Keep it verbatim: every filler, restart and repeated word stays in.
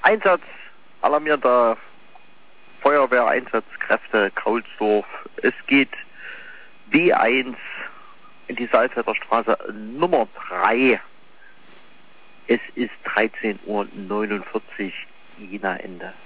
Einsatz alarmierter Feuerwehreinsatzkräfte Kaulsdorf. Es geht B eins in die Salzwedler Straße Nummer drei. Es ist dreizehn Uhr neunundvierzig, Jena Ende.